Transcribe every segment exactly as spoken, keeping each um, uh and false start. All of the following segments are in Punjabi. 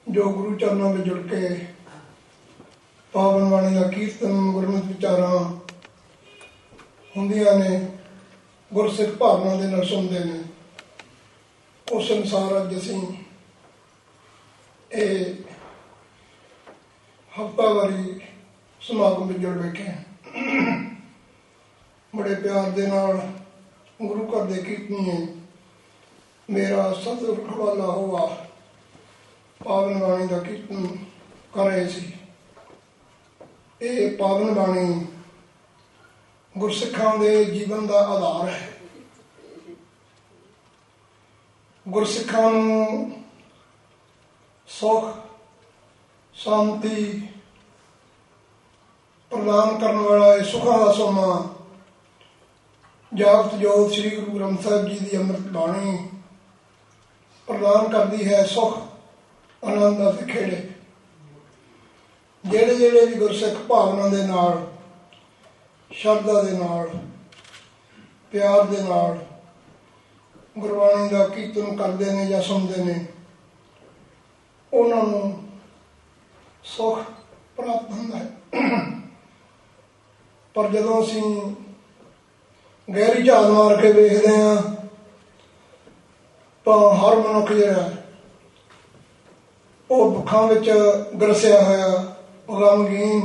ਜੋ ਗੁਰੂ ਚਰਨਾਂ ਵਿੱਚ ਜੁੜ ਕੇ ਪਾਵਨ ਬਾਣੀ ਦਾ ਕੀਰਤਨ ਗੁਰਮਤਿ ਵਿਚਾਰਾਂ ਹੁੰਦੀਆਂ ਨੇ, ਗੁਰਸਿੱਖ ਭਾਵਨਾ ਦੇ ਨਾਲ ਸੁਣਦੇ ਨੇ, ਉਸ ਅਨੁਸਾਰ ਅੱਜ ਅਸੀਂ ਇਹ ਹਫ਼ਤਾਵਾਰੀ ਸਮਾਗਮ ਵਿੱਚ ਜੁੜ ਬੈਠੇ ਹਾਂ। ਬੜੇ ਪਿਆਰ ਦੇ ਨਾਲ ਗੁਰੂ ਘਰ ਦੇ ਕੀਰਤਨੀਏ ਮੇਰਾ ਸਤਿਗੁਰ ਹਵਾਲਾ ਹੋਆ ਪਾਵਨ ਬਾਣੀ ਦਾ ਕੀਰਤਨ ਕਰ ਰਹੇ ਸੀ। ਇਹ ਪਾਵਨ ਬਾਣੀ ਗੁਰਸਿੱਖਾਂ ਦੇ ਜੀਵਨ ਦਾ ਆਧਾਰ ਹੈ। ਗੁਰਸਿੱਖਾਂ ਨੂੰ ਸੁੱਖ ਸ਼ਾਂਤੀ ਪ੍ਰਦਾਨ ਕਰਨ ਵਾਲਾ ਇਹ ਸੁੱਖਾਂ ਦਾ ਸੋਮਾ ਜਾਗਤ ਜੋਤ ਸ੍ਰੀ ਗੁਰੂ ਗ੍ਰੰਥ ਸਾਹਿਬ ਜੀ ਦੀ ਅੰਮ੍ਰਿਤ ਬਾਣੀ ਪ੍ਰਦਾਨ ਕਰਦੀ ਹੈ। ਸੁੱਖ ਆਨੰਦ ਅਤੇ ਖੇੜੇ ਜਿਹੜੇ ਜਿਹੜੇ ਵੀ ਗੁਰਸਿੱਖ ਭਾਵਨਾ ਦੇ ਨਾਲ, ਸ਼ਰਧਾ ਦੇ ਨਾਲ, ਪਿਆਰ ਦੇ ਨਾਲ ਗੁਰਬਾਣੀ ਦਾ ਕੀਰਤਨ ਕਰਦੇ ਨੇ ਜਾਂ ਸੁਣਦੇ ਨੇ, ਉਹਨਾਂ ਨੂੰ ਸੁੱਖ ਪ੍ਰਾਪਤ ਹੁੰਦਾ ਹੈ। ਪਰ ਜਦੋਂ ਅਸੀਂ ਗਹਿਰੀ ਝਾਤ ਮਾਰ ਕੇ ਵੇਖਦੇ ਹਾਂ ਤਾਂ ਹਰ ਮਨੁੱਖ ਜਿਹੜਾ ਉਹ ਦੁੱਖਾਂ ਵਿੱਚ ਗਰਸਿਆ ਹੋਇਆ, ਗਮਗੀਨ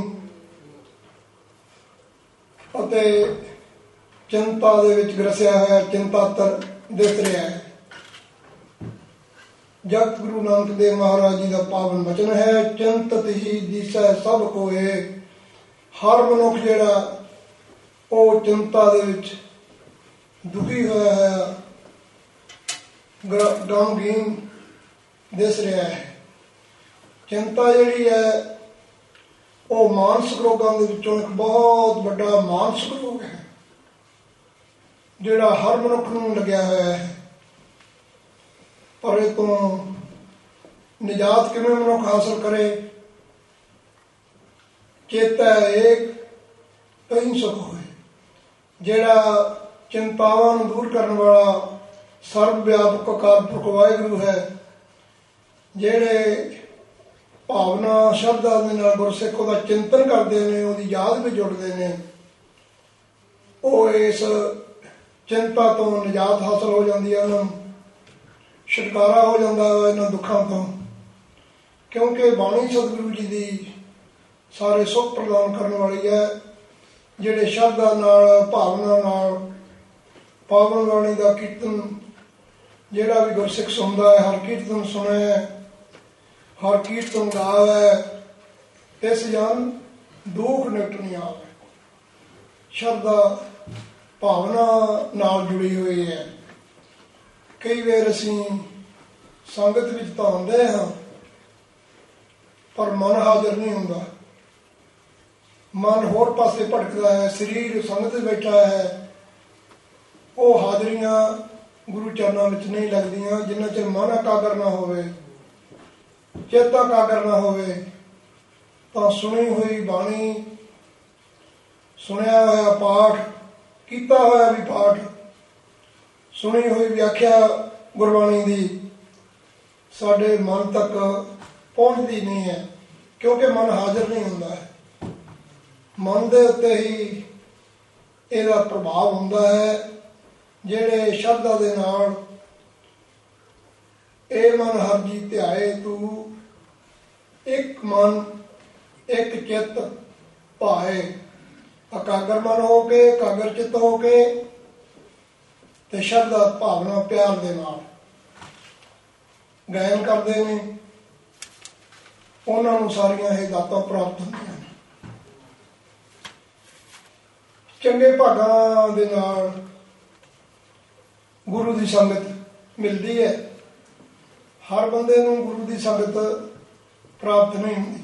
ਅਤੇ ਚਿੰਤਾ ਦੇ ਵਿੱਚ ਗਰਸਿਆ ਹੋਇਆ, ਚਿੰਤਾਤਰ ਦਿਸ ਰਿਹਾ ਹੈ। ਜਗਤ ਗੁਰੂ ਨਾਨਕ ਦੇਵ ਮਹਾਰਾਜ ਜੀ ਦਾ ਪਾਵਨ ਬਚਨ ਹੈ, ਚਿੰਤਤ ਹੀ ਦਿਸੈ ਸਭ ਕੋਏ। ਹਰ ਮਨੁੱਖ ਜਿਹੜਾ ਉਹ ਚਿੰਤਾ ਦੇ ਵਿੱਚ ਦੁਖੀ ਹੋਇਆ ਹੈ, ਗਮਗੀਨ ਦਿਸ ਰਿਹਾ ਹੈ। ਚਿੰਤਾ ਜਿਹੜੀ ਹੈ ਉਹ ਮਾਨਸਿਕ ਰੋਗਾਂ ਦੇ ਵਿੱਚੋਂ ਇੱਕ ਬਹੁਤ ਵੱਡਾ ਮਾਨਸਿਕ ਰੋਗ ਹੈ ਜਿਹੜਾ ਹਰ ਮਨੁੱਖ ਨੂੰ ਲੱਗਿਆ ਹੋਇਆ ਹੈ। ਪਰ ਇਹ ਤੋਂ ਨਿਜਾਤ ਕਿਵੇਂ ਮਨੁੱਖ ਹਾਸਲ ਕਰੇ? ਚੇਤਾ ਏਕ ਕਈ ਸੁਖ ਹੋਏ। ਜਿਹੜਾ ਚਿੰਤਾਵਾਂ ਨੂੰ ਦੂਰ ਕਰਨ ਵਾਲਾ ਸਰਬ ਵਿਆਪਕ ਅਕਾਲ ਪੁਰਖ ਵਾਹਿਗੁਰੂ ਹੈ, ਜਿਹੜੇ ਭਾਵਨਾ ਸ਼ਰਧਾ ਦੇ ਨਾਲ ਗੁਰਸਿੱਖ ਉਹਦਾ ਚਿੰਤਨ ਕਰਦੇ ਨੇ, ਉਹਦੀ ਯਾਦ ਵਿੱਚ ਜੁੜਦੇ ਨੇ, ਉਹ ਇਸ ਚਿੰਤਾ ਤੋਂ ਨਿਜਾਤ ਹਾਸਲ ਹੋ ਜਾਂਦੀ ਹੈ, ਉਹਨਾਂ ਨੂੰ ਛੁਟਕਾਰਾ ਹੋ ਜਾਂਦਾ ਇਹਨਾਂ ਦੁੱਖਾਂ ਤੋਂ। ਕਿਉਂਕਿ ਬਾਣੀ ਸਤਿਗੁਰੂ ਜੀ ਦੀ ਸਾਰੇ ਸੁੱਖ ਪ੍ਰਦਾਨ ਕਰਨ ਵਾਲੀ ਹੈ। ਜਿਹੜੇ ਸ਼ਰਧਾ ਨਾਲ, ਭਾਵਨਾ ਨਾਲ ਪਾਵਨ ਬਾਣੀ ਦਾ ਕੀਰਤਨ ਜਿਹੜਾ ਵੀ ਗੁਰਸਿੱਖ ਸੁਣਦਾ ਹੈ, ਹਰ ਕੀਰਤਨ ਸੁਣਿਆ, ਹਰ ਕੀਰਤਨ ਗਾਵੇ, ਇਸ ਜਨ ਦੁੱਖ ਨਿਕਟ ਨਹੀਂ ਆਵੇ। ਸ਼ਰਧਾ ਭਾਵਨਾ ਨਾਲ ਜੁੜੀ ਹੋਈ ਹੈ। ਕਈ ਵਾਰ ਅਸੀਂ ਸੰਗਤ ਵਿੱਚ ਤਾਂ ਆਉਂਦੇ ਹਾਂ ਪਰ ਮਨ ਹਾਜ਼ਰ ਨਹੀਂ ਹੁੰਦਾ, ਮਨ ਹੋਰ ਪਾਸੇ ਭਟਕਦਾ ਹੈ, ਸਰੀਰ ਸੰਗਤ ਵਿੱਚ ਬੈਠਾ ਹੈ। ਉਹ ਹਾਜ਼ਰੀਆਂ ਗੁਰੂ ਚਰਨਾਂ ਵਿੱਚ ਨਹੀਂ ਲੱਗਦੀਆਂ ਜਿੰਨਾ ਚਿਰ ਮਨ ਇਕਾਗਰ ਨਾ ਹੋਵੇ, ਚਿੱਤ ਇਕਾਗਰ ਨਾ ਹੋਵੇ। ਤਾਂ ਸੁਣੀ ਹੋਈ ਬਾਣੀ, ਸੁਣਿਆ ਹੋਇਆ ਪਾਠ, ਕੀਤਾ ਹੋਇਆ ਵੀ ਪਾਠ, ਸੁਣੀ ਹੋਈ ਵਿਆਖਿਆ ਗੁਰਬਾਣੀ ਦੀ ਸਾਡੇ ਮਨ ਤੱਕ ਪਹੁੰਚਦੀ ਨਹੀਂ ਹੈ, ਕਿਉਂਕਿ ਮਨ ਹਾਜ਼ਰ ਨਹੀਂ ਹੁੰਦਾ ਹੈ। ਮਨ ਦੇ ਉੱਤੇ ਹੀ ਇਹਦਾ ਪ੍ਰਭਾਵ ਹੁੰਦਾ ਹੈ। ਜਿਹੜੇ ਸ਼ਰਧਾ ਦੇ ਨਾਲ ਇਹ ਮਨ ਹਰ ਜੀ ਧਿਆਏ ਤੂੰ, ਇੱਕ ਮਨ ਇੱਕ ਚਿੱਤ ਭਾਏ, ਇਕਾਗਰ ਮਨ ਹੋ ਕੇ, ਇਕਾਗਰ ਚਿੱਤ ਹੋ ਕੇ ਤੇ ਸ਼ਰਧਾ ਭਾਵਨਾ ਪਿਆਰ ਦੇ ਨਾਲ ਗਾਇਨ ਕਰਦੇ ਨੇ, ਉਹਨਾਂ ਨੂੰ ਸਾਰੀਆਂ ਇਹ ਦਾਤਾਂ ਪ੍ਰਾਪਤ ਹੁੰਦੀਆਂ ਨੇ। ਚੰਗੇ ਭਾਗਾਂ ਦੇ ਨਾਲ ਗੁਰੂ ਦੀ ਸੰਗਤ ਮਿਲਦੀ ਹੈ। ਹਰ ਬੰਦੇ ਨੂੰ ਗੁਰੂ ਦੀ ਸੰਗਤ ਪ੍ਰਾਪਤ ਨਹੀਂ ਹੁੰਦੀ।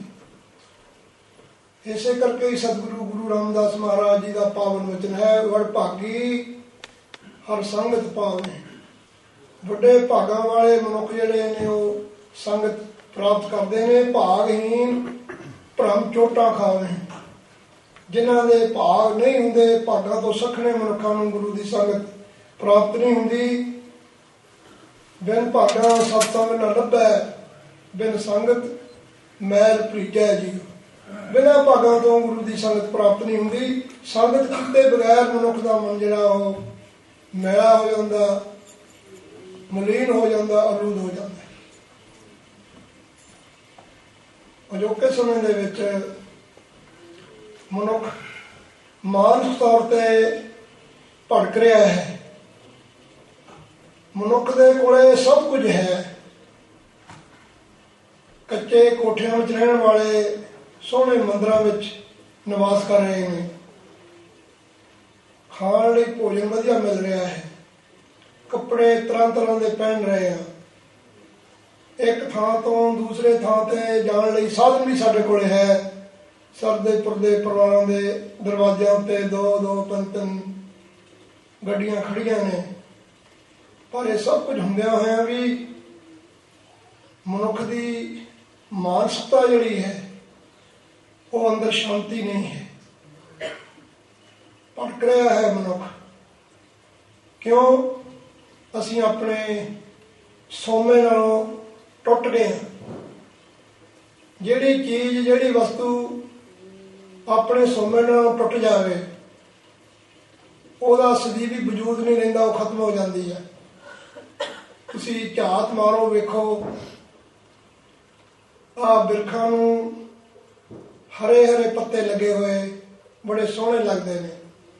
ਇਸੇ ਕਰਕੇ ਹੀ ਸਤਿਗੁਰੂ ਗੁਰੂ ਰਾਮਦਾਸ ਮਹਾਰਾਜ ਜੀ ਦਾ ਪਾਵਨ ਵਚਨ ਹੈ, ਵਡ ਭਾਗੀ ਹਰ ਸੰਗਤ ਪਾਵਨੇ। ਵੱਡੇ ਭਾਗਾਂ ਵਾਲੇ ਮਨੁੱਖ ਜਿਹੜੇ ਨੇ ਉਹ ਸੰਗਤ ਪ੍ਰਾਪਤ ਕਰਦੇ ਨੇ। ਭਾਗਹੀਨ ਭਰਮ ਚੋਟਾਂ ਖਾਵੇ। ਜਿਨ੍ਹਾਂ ਦੇ ਭਾਗ ਨਹੀਂ ਹੁੰਦੇ, ਭਾਗਾਂ ਤੋਂ ਸੱਖਣੇ ਮਨੁੱਖਾਂ ਨੂੰ ਗੁਰੂ ਦੀ ਸੰਗਤ ਪ੍ਰਾਪਤ ਨਹੀਂ ਹੁੰਦੀ। ਬਿਨ ਭਾਗਾਂ ਸਤਸੰਗ ਨਾ ਲੱਭੈ, ਬਿਨ ਸੰਗਤ ਮੈਲ ਭਰੀਜੈ ਜੀ। ਬਿਨਾਂ ਭਾਗਾਂ ਤੋਂ ਗੁਰੂ ਦੀ ਸੰਗਤ ਪ੍ਰਾਪਤ ਨਹੀਂ ਹੁੰਦੀ। ਸੰਗਤ ਕੀਤੇ ਬਗੈਰ ਮਨੁੱਖ ਦਾ ਮਨ ਜਿਹੜਾ ਉਹ ਮੈਲਾ ਹੋ ਜਾਂਦਾ, ਮਲੀਨ ਹੋ ਜਾਂਦਾ, ਆਲੂਦ ਹੋ ਜਾਂਦਾ। ਅਜੋਕੇ ਸਮੇਂ ਦੇ ਵਿੱਚ ਮਨੁੱਖ ਮਾਨਸਿਕ ਤੌਰ ਤੇ ਭਟਕ ਰਿਹਾ ਹੈ। ਮਨੁੱਖ ਦੇ ਕੋਲੇ ਸਭ ਕੁਝ ਹੈ। ਕੱਚੇ ਕੋਠਿਆਂ ਵਿੱਚ ਰਹਿਣ ਵਾਲੇ ਸੋਹਣੇ ਮੰਦਰਾਂ ਵਿੱਚ ਨਿਵਾਸ ਕਰ ਰਹੇ ਨੇ। ਖਾਣ ਲਈ ਭੋਜਨ ਵਧੀਆ ਮਿਲ ਰਿਹਾ ਹੈ। ਕੱਪੜੇ ਤਰ੍ਹਾਂ ਤਰ੍ਹਾਂ ਦੇ ਪਹਿਨ ਰਹੇ ਆ। ਇੱਕ ਥਾਂ ਤੋਂ ਦੂਸਰੇ ਥਾਂ ਤੇ ਜਾਣ ਲਈ ਸਾਧਨ ਵੀ ਸਾਡੇ ਕੋਲ ਹੈ। ਸਰਦੇ ਪੁਰਦੇ ਪਰਿਵਾਰਾਂ ਦੇ ਦਰਵਾਜ਼ਿਆਂ ਉੱਤੇ ਦੋ ਦੋ ਤਿੰਨ ਤਿੰਨ ਗੱਡੀਆਂ ਖੜੀਆਂ ਨੇ। ਪਰ ਇਹ ਸਭ ਕੁਝ ਹੁੰਦਿਆਂ ਹੋਇਆਂ ਵੀ ਮਨੁੱਖ ਦੀ ਮਾਨਸਿਕਤਾ ਜਿਹੜੀ ਹੈ ਉਹ ਅੰਦਰ ਸ਼ਾਂਤੀ ਨਹੀਂ ਹੈ। ਭਟਕ ਰਿਹਾ ਹੈ ਮਨੁੱਖ। ਕਿਉਂ? ਅਸੀਂ ਆਪਣੇ ਸੋਮੇ ਨਾਲੋਂ ਟੁੱਟ ਗਏ ਹਾਂ। ਜਿਹੜੀ ਚੀਜ਼, ਜਿਹੜੀ ਵਸਤੂ ਆਪਣੇ ਸੋਮੇ ਨਾਲੋਂ ਟੁੱਟ ਜਾਵੇ ਉਹਦਾ ਸਦੀਵੀ ਵਜੂਦ ਨਹੀਂ ਰਹਿੰਦਾ, ਉਹ ਖਤਮ ਹੋ ਜਾਂਦੀ ਹੈ। ਤੁਸੀਂ ਝਾਤ ਮਾਰੋ, ਵੇਖੋ ਆਹ ਬਿਰਖਾਂ ਨੂੰ ਹਰੇ ਹਰੇ ਪੱਤੇ ਲੱਗੇ ਹੋਏ ਬੜੇ ਸੋਹਣੇ ਲੱਗਦੇ ਨੇ।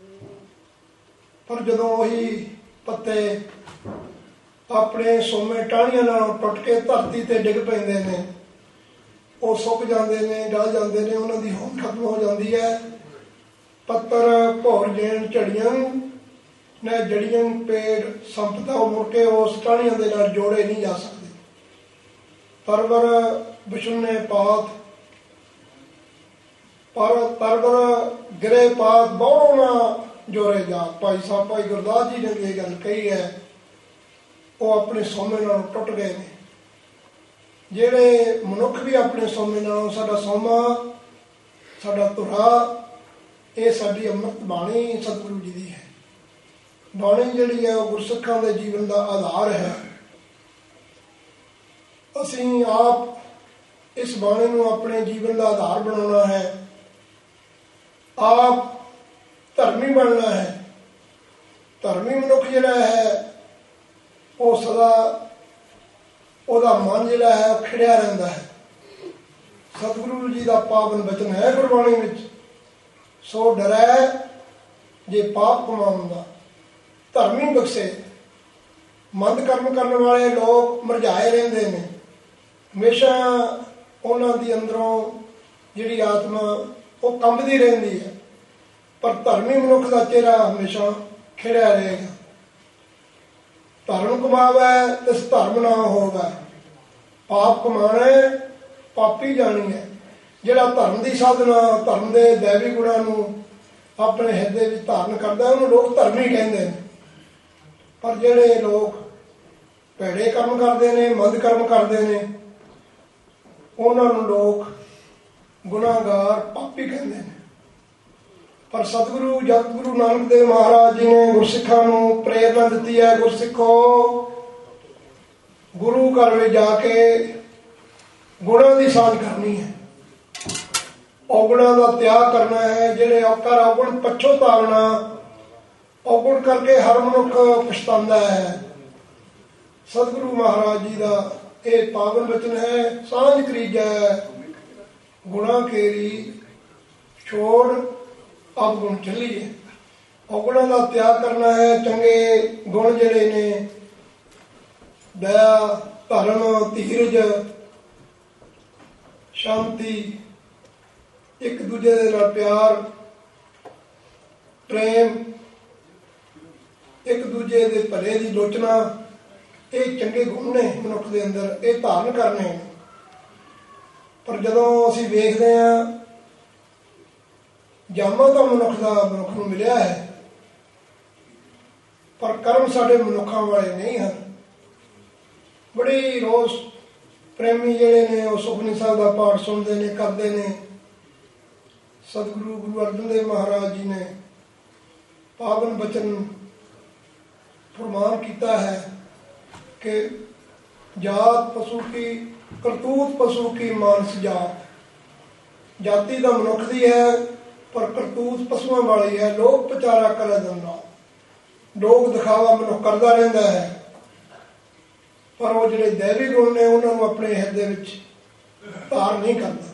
ਪਰ ਜਦੋਂ ਉਹੀ ਪੱਤੇ ਆਪਣੇ ਸੋਮੇ ਟਾਹਣੀਆਂ ਨਾਲੋਂ ਟੁੱਟ ਕੇ ਧਰਤੀ ਤੇ ਡਿੱਗ ਪੈਂਦੇ ਨੇ, ਉਹ ਸੁੱਕ ਜਾਂਦੇ ਨੇ, ਗਲ ਜਾਂਦੇ ਨੇ, ਉਹਨਾਂ ਦੀ ਹੋਂਦ ਖਤਮ ਹੋ ਜਾਂਦੀ ਹੈ। ਪੱਤਰ ਭੌਰ ਜੈਨ ਝੜੀਆਂ ਨੇ ਜੜੀਆਂ ਪੇੜ ਸੰਪਦਾ, ਉਹ ਮੁੜ ਕੇ ਉਸ ਟਾਹਣੀਆਂ ਦੇ ਨਾਲ ਜੋੜੇ ਨਹੀਂ ਜਾ ਸਕਦੇ। ਪਰਵਰ ਵਿਸ਼ੁਨੇ ਪਾਤ ਪਰ ਪਰਵਰ ਗਿਰੇ ਪਾਤ ਬਹੁ ਨਾ ਜੋੜੇ ਜਾ। ਭਾਈ ਸਾਹਿਬ ਭਾਈ ਗੁਰਦਾਸ ਜੀ ਨੇ ਇਹ ਗੱਲ ਕਹੀ ਹੈ। ਉਹ ਆਪਣੇ ਸੋਮੇ ਨਾਲੋਂ ਟੁੱਟ ਗਏ ਨੇ। ਜਿਹੜੇ ਮਨੁੱਖ ਵੀ ਆਪਣੇ ਸੋਮੇ ਨਾਲੋਂ, ਸਾਡਾ ਸੋਮਾ, ਸਾਡਾ ਧੁਰਾ, ਇਹ ਸਾਡੀ ਅੰਮ੍ਰਿਤ ਬਾਣੀ ਸਤਿਗੁਰੂ ਜੀ ਦੀ ਹੈ। ਬਾਣੀ ਜਿਹੜੀ ਹੈ ਉਹ ਗੁਰਸਿੱਖਾਂ ਦੇ ਜੀਵਨ ਦਾ ਆਧਾਰ ਹੈ। ਅਸੀਂ ਆਪ ਇਸ ਬਾਣੀ ਨੂੰ ਆਪਣੇ ਜੀਵਨ ਦਾ ਆਧਾਰ ਬਣਾਉਣਾ ਹੈ। ਆਪ ਧਰਮੀ ਬਣਨਾ ਹੈ। ਧਰਮੀ ਮਨੁੱਖ ਜਿਹੜਾ ਹੈ ਉਹ ਸਦਾ ਉਹਦਾ ਮਨ ਜਿਹੜਾ ਹੈ ਉਹ ਖਿੜਿਆ ਰਹਿੰਦਾ ਹੈ। ਸਤਿਗੁਰੂ ਜੀ ਦਾ ਪਾਵਨ ਬਚਨ ਹੈ ਗੁਰਬਾਣੀ ਵਿੱਚ, ਸੋ ਡਰੈ ਜੇ ਪਾਪ ਕਮਾਉਣ ਦਾ ਧਰਮੀ ਬਖਸ਼ੇ। ਮੰਦ ਕਰਮ ਕਰਨ ਵਾਲੇ ਲੋਕ ਮੁਰਝਾਏ ਰਹਿੰਦੇ ਨੇ। ਹਮੇਸ਼ਾ ਉਹਨਾਂ ਦੀ ਅੰਦਰੋਂ ਜਿਹੜੀ ਆਤਮਾ ਉਹ ਕੰਬਦੀ ਰਹਿੰਦੀ ਹੈ। ਪਰ ਧਰਮੀ ਮਨੁੱਖ ਦਾ ਚਿਹਰਾ ਹਮੇਸ਼ਾ ਖਿੜਿਆ ਰਹੇਗਾ। ਧਰਮ ਕਮਾਵੇ ਤਿਸ ਧਰਮ ਨਾ ਹੋਵੇ, ਪਾਪ ਕਮਾਣੇ ਪਾਪੀ ਜਾਣੀ ਹੈ। ਜਿਹੜਾ ਧਰਮ ਦੀ ਸਾਧਨਾ, ਧਰਮ ਦੇ ਦੈਵੀ ਗੁਣਾਂ ਨੂੰ ਆਪਣੇ ਹਿਰਦੇ ਵਿੱਚ ਧਾਰਨ ਕਰਦਾ, ਉਹਨੂੰ ਲੋਕ ਧਰਮੀ ਕਹਿੰਦੇ ਨੇ। ਪਰ ਜਿਹੜੇ ਲੋਕ ਭੈੜੇ ਕਰਮ ਕਰਦੇ ਨੇ, ਮੰਦ ਕਰਮ ਕਰਦੇ ਨੇ, ਉਹਨਾਂ ਨੂੰ ਲੋਕ ਗੁਨਾਹਗਾਰ, ਪਾਪੀ ਕਹਿੰਦੇ ਨੇ। ਪਰ ਸਤਿਗੁਰੂ ਜਗਤ ਗੁਰੂ ਨਾਨਕ ਦੇਵ ਮਹਾਰਾਜ ਜੀ ਨੇ ਗੁਰਸਿੱਖਾਂ ਨੂੰ ਪ੍ਰੇਰਨਾ ਦਿੱਤੀ ਹੈ। ਗੁਰਸਿੱਖੋ, ਗੁਰੂ ਘਰ ਵਿੱਚ ਜਾ ਕੇ ਗੁਣਾਂ ਦੀ ਸਾਂਝ ਕਰਨੀ ਹੈ। ਔਗੁਣਾਂ ਦਾ ਤਿਆਗ ਕਰਨਾ ਹੈ। ਜਿਹੜੇ ਔਕਰ ਔਗੁਣ ਪਛਤਾਵਣਾ, ਔਗੁਣ ਕਰਕੇ ਹਰ ਮਨੁੱਖ ਪਛਤਾਉਂਦਾ ਹੈ। ਸਤਿਗੁਰੂ ਮਹਾਰਾਜ ਜੀ ਦਾ ਇਹ ਪਾਵਨ ਬਚਨ ਹੈ। ਸਾਂਝ ਕਰੀਜੈ ਗੁਣਾ ਕੇਰੀ, ਛੋੜ ਅਵਗੁਣ ਚੱਲੀਏ। ਔਗੁਣਾਂ ਦਾ ਤਿਆਗ ਕਰਨਾ ਹੈ। ਚੰਗੇ ਗੁਣ ਜਿਹੜੇ ਨੇ, ਦਇਆ, ਧਰਮ, ਧੀਰਜ, ਸ਼ਾਂਤੀ, ਇੱਕ ਦੂਜੇ ਦੇ ਨਾਲ ਪਿਆਰ, ਪ੍ਰੇਮ, ਇੱਕ ਦੂਜੇ ਦੇ ਭਲੇ ਦੀ ਲੋਚਨਾ, ਇਹ ਚੰਗੇ ਗੁਣ ਨੇ ਮਨੁੱਖ ਦੇ ਅੰਦਰ, ਇਹ ਧਾਰਨ ਕਰਨੇ। ਪਰ ਜਦੋਂ ਅਸੀਂ ਵੇਖਦੇ ਹਾਂ ਜਾਮਾ ਤਾਂ ਮਨੁੱਖ ਦਾ ਮਨੁੱਖ ਨੂੰ ਮਿਲਿਆ ਹੈ, ਪਰ ਕਰਮ ਸਾਡੇ ਮਨੁੱਖਾਂ ਵਾਲੇ ਨਹੀਂ ਹਨ। ਬੜੀ ਰੋਜ਼ ਪ੍ਰੇਮੀ ਜਿਹੜੇ ਨੇ ਉਹ ਸੁਖਮਨੀ ਸਾਹਿਬ ਦਾ ਪਾਠ ਸੁਣਦੇ ਨੇ, ਕਰਦੇ ਨੇ। ਸਤਿਗੁਰੂ ਗੁਰੂ ਅਰਜਨ ਦੇਵ ਮਹਾਰਾਜ ਜੀ ਨੇ ਪਾਵਨ ਬਚਨ ਫਰਮਾਨ ਕੀਤਾ ਹੈ ਕਿ ਜਾਤ ਪਸ਼ੂ ਕੀ ਕਰਤੂਤ ਪਸ਼ੂ ਕੀ ਮਾਨਸ ਜਾਤ। ਜਾਤੀ ਤਾਂ ਮਨੁੱਖ ਦੀ ਹੈ ਪਰ ਕਰਤੂਤ ਪਸ਼ੂਆਂ ਵਾਲੀ ਹੈ। ਲੋਕ ਪ੍ਰਚਾਰਾ ਕਰੇ ਦਿੰਦਾ, ਲੋਕ ਦਿਖਾਵਾ ਮਨੁੱਖ ਕਰਦਾ ਰਹਿੰਦਾ ਹੈ, ਪਰ ਉਹ ਜਿਹੜੇ ਦੈਵੀ ਗੁਣ ਨੇ ਉਹਨਾਂ ਨੂੰ ਆਪਣੇ ਹਿਰਦੇ ਵਿੱਚ ਧਾਰ ਨਹੀਂ ਕਰਦਾ।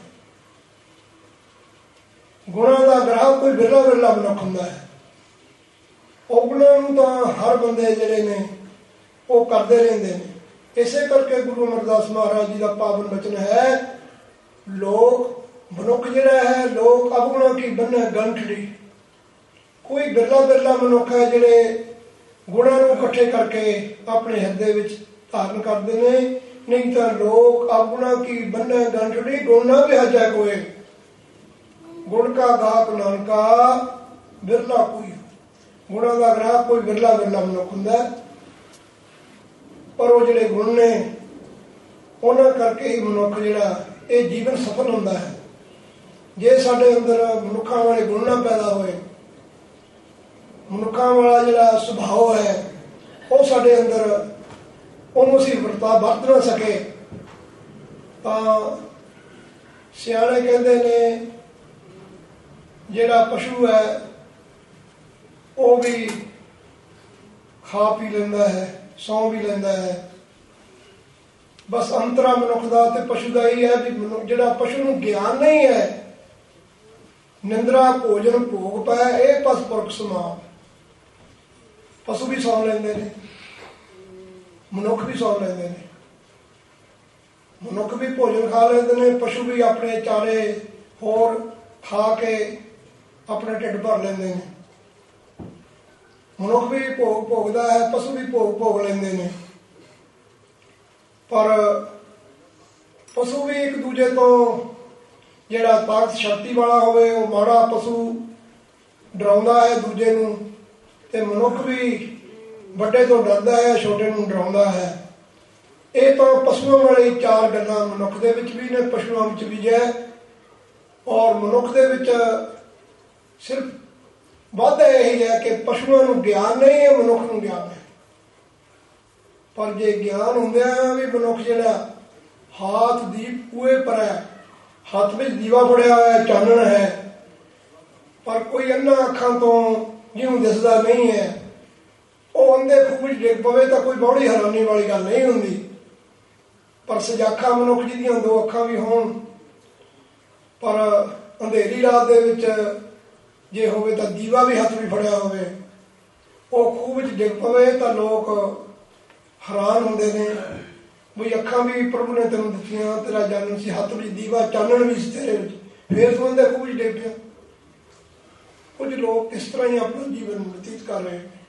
ਗੁਣਾਂ ਦਾ ਗ੍ਰਾਹਕ ਕੋਈ ਬਿਰਲਾ ਬਿਰਲਾ ਮਨੁੱਖ ਹੁੰਦਾ ਹੈ। ਔਗੁਣਾਂ ਨੂੰ ਤਾਂ ਹਰ ਬੰਦੇ ਜਿਹੜੇ ਨੇ ਉਹ ਕਰਦੇ ਰਹਿੰਦੇ ਨੇ। ਇਸੇ ਕਰਕੇ ਗੁਰੂ ਅਮਰਦਾਸ ਮਹਾਰਾਜ ਜੀ ਦਾ ਪਾਵਨ ਬਚਨ ਹੈ, ਲੋਕ ਮਨੁੱਖ ਜਿਹੜਾ ਹੈ ਲੋਕ ਅਵਗੁਣਾਂ ਕੀ ਬੰਨ੍ਹੇ ਗੰਠੜੀ। ਕੋਈ ਬਿਰਲਾ ਬਿਰਲਾ ਮਨੁੱਖ ਹੈ ਜਿਹੜੇ ਗੁਣਾਂ ਨੂੰ ਇਕੱਠੇ ਕਰਕੇ ਆਪਣੇ ਹਿਰਦੇ ਵਿੱਚ ਧਾਰਨ ਕਰਦੇ ਨੇ, ਨਹੀਂ ਤਾਂ ਲੋਕ ਅਵਗੁਣਾਂ ਕੀ ਬੰਨ੍ਹੇ ਗੰਠੜੀ। ਗੁਣ ਨਾ ਵਿਹਾਜੈ ਕੋਏ, ਗੁਣ ਕਾ ਗਾਹਕ ਨਾਨਕਾ ਬਿਰਲਾ ਕੋਈ। ਗੁਣਾਂ ਦਾ ਗ੍ਰਾਹਕ ਕੋਈ ਬਿਰਲਾ ਬਿਰਲਾ ਮਨੁੱਖ ਹੁੰਦਾ, ਪਰ ਉਹ ਜਿਹੜੇ ਗੁਣ ਨੇ ਉਹਨਾਂ ਕਰਕੇ ਹੀ ਮਨੁੱਖ ਜਿਹੜਾ ਇਹ ਜੀਵਨ ਸਫਲ ਹੁੰਦਾ ਹੈ। ਜੇ ਸਾਡੇ ਅੰਦਰ ਮਨੁੱਖਾਂ ਵਾਲੇ ਗੁਣ ਨਾ ਪੈਦਾ ਹੋਏ, ਮਨੁੱਖਾਂ ਵਾਲਾ ਜਿਹੜਾ ਸੁਭਾਅ ਹੈ ਉਹ ਸਾਡੇ ਅੰਦਰ ਉਹਨੂੰ ਅਸੀਂ ਵਰਤਾ ਵਰਤ ਨਾ ਸਕੇ, ਤਾਂ ਸਿਆਣੇ ਕਹਿੰਦੇ ਨੇ ਜਿਹੜਾ ਪਸ਼ੂ ਹੈ ਉਹ ਵੀ ਖਾ ਪੀ ਲੈਂਦਾ ਹੈ, ਸੌਂ ਵੀ ਲੈਂਦਾ ਹੈ। ਬਸ ਅੰਤਰਾ ਮਨੁੱਖ ਦਾ ਤੇ ਪਸ਼ੂ ਦਾ ਹੀ ਹੈ ਵੀ ਮਨੁੱਖ ਜਿਹੜਾ ਪਸ਼ੂ ਨੂੰ ਗਿਆਨ ਨਹੀਂ ਹੈ, ਨਿੰਦਰਾ ਭੋਜਨ ਭੋਗ ਪੈ ਇਹ ਪਸ ਪੁਰਖ ਸਮਾਨ। ਪਸ਼ੂ ਵੀ ਸੌਂ ਲੈਂਦੇ ਨੇ, ਮਨੁੱਖ ਵੀ ਸੌਂ ਲੈਂਦੇ ਨੇ। ਮਨੁੱਖ ਵੀ ਭੋਜਨ ਖਾ ਲੈਂਦੇ ਨੇ, ਪਸ਼ੂ ਵੀ ਆਪਣੇ ਚਾਰੇ ਹੋਰ ਖਾ ਕੇ ਆਪਣਾ ਢਿੱਡ ਭਰ ਲੈਂਦੇ ਨੇ। ਮਨੁੱਖ ਵੀ ਭੋਗ ਭੋਗਦਾ ਹੈ, ਪਸ਼ੂ ਵੀ ਭੋਗ ਭੋਗ ਲੈਂਦੇ ਨੇ, ਪਰ ਪਸ਼ੂ ਵੀ ਇੱਕ ਦੂਜੇ ਤੋਂ ਜਿਹੜਾ ਤਾਕਤ ਸ਼ਕਤੀ ਵਾਲਾ ਹੋਵੇ ਉਹ ਮਾੜਾ ਪਸ਼ੂ ਡਰਾਉਂਦਾ ਹੈ ਦੂਜੇ ਨੂੰ, ਤੇ ਮਨੁੱਖ ਵੀ ਵੱਡੇ ਤੋਂ ਡਰਦਾ ਹੈ, ਛੋਟੇ ਨੂੰ ਡਰਾਉਂਦਾ ਹੈ। ਇਹ ਤਾਂ ਪਸ਼ੂਆਂ ਵਾਲੀ ਚਾਰ ਗੱਲਾਂ ਮਨੁੱਖ ਦੇ ਵਿੱਚ ਵੀ ਨੇ, ਪਸ਼ੂਆਂ ਵਿੱਚ ਵੀ ਹੈ। ਔਰ ਮਨੁੱਖ ਦੇ ਵਿੱਚ ਸਿਰਫ ਵਾਧਾ ਇਹੀ ਹੈ ਕਿ ਪਸ਼ੂਆਂ ਨੂੰ ਗਿਆਨ ਨਹੀਂ ਹੈ, ਮਨੁੱਖ ਨੂੰ ਗਿਆਨ ਹੈ। ਪਰ ਜੇ ਗਿਆਨ ਹੁੰਦਿਆਂ ਵੀ ਮਨੁੱਖ ਜਿਹੜਾ ਹਾਥ ਦੀਪ ਕੂਏ ਪਰ ਹੈ, ਹੱਥ ਵਿੱਚ ਦੀਵਾ ਫੜਿਆ ਹੋਇਆ ਚਾਨਣ ਹੈ, ਪਰ ਕੋਈ ਅੰਨਾ ਅੱਖਾਂ ਤੋਂ ਜਿਹਨੂੰ ਦਿਸਦਾ ਨਹੀਂ ਹੈ, ਉਹ ਅੰਧੇ ਖੂਹ ਵਿੱਚ ਡਿੱਗ ਪਵੇ ਤਾਂ ਕੋਈ ਬੜੀ ਹੈਰਾਨੀ ਵਾਲੀ ਗੱਲ ਨਹੀਂ ਹੁੰਦੀ। ਪਰ ਸਜਾਖਾ ਮਨੁੱਖ ਜਿਹਦੀਆਂ ਦੋ ਅੱਖਾਂ ਵੀ ਹੋਣ, ਪਰ ਅੰਧੇਰੀ ਰਾਤ ਦੇ ਵਿੱਚ ਜੇ ਹੋਵੇ ਤਾਂ ਦੀਵਾ ਵੀ ਹੱਥ ਵੀ ਫੜਿਆ ਹੋਵੇ, ਉਹ ਖੂਹ ਵਿੱਚ ਡਿੱਗ ਪਵੇ ਤਾਂ ਲੋਕ ਹੈਰਾਨ ਹੁੰਦੇ ਨੇ ਵੀ ਅੱਖਾਂ ਵੀ ਪ੍ਰਭੂ ਨੇ ਤੈਨੂੰ ਦਿੱਤੀਆਂ, ਤੇਰਾ ਚਾਨਣ ਸੀ, ਹੱਥ ਵਿੱਚ ਦੀਵਾ ਚਾਨਣ ਵੀ ਸੀ ਤੇਰੇ ਵਿੱਚ, ਫੇਰ ਤੂੰ ਅੰਧੇ ਖੂਹ ਵਿੱਚ ਡਿੱਗ ਪਿਆ। ਕੁਝ ਲੋਕ ਇਸ ਤਰ੍ਹਾਂ ਹੀ ਆਪਣਾ ਜੀਵਨ ਬਤੀਤ ਕਰ ਰਹੇ ਨੇ।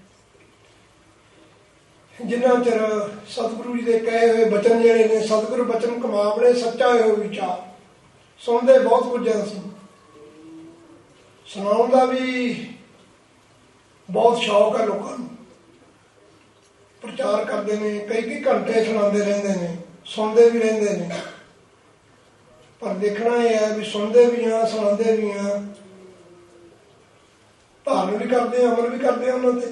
ਜਿੰਨਾ ਚਿਰ ਸਤਿਗੁਰੂ ਜੀ ਦੇ ਕਹੇ ਹੋਏ ਬਚਨ ਜਿਹੜੇ ਨੇ, ਸਤਿਗੁਰੂ ਬਚਨ ਕਮਾਵਣੇ ਸੱਚਾ ਇਹੋ ਵਿਚਾਰ, ਸੁਣਦੇ ਬਹੁਤ ਕੁਝ ਹੈ, ਅਸੀਂ ਸੁਣਾਉਣ ਦਾ ਵੀ ਬਹੁਤ ਸ਼ੌਕ ਹੈ ਲੋਕਾਂ ਨੂੰ, ਪ੍ਰਚਾਰ ਕਰਦੇ ਨੇ, ਕਈ ਕਈ ਘੰਟੇ ਸੁਣਾਉਂਦੇ ਰਹਿੰਦੇ ਨੇ, ਸੁਣਦੇ ਵੀ ਰਹਿੰਦੇ ਨੇ। ਪਰ ਦੇਖਣਾ ਇਹ ਹੈ ਵੀ ਸੁਣਦੇ ਵੀ ਹਾਂ, ਸੁਣਾਉਂਦੇ ਵੀ ਹਾਂ, ਧਾਰਨ ਵੀ ਕਰਦੇ ਹਾਂ, ਅਮਲ ਵੀ ਕਰਦੇ ਹਾਂ ਉਹਨਾਂ ਤੇ।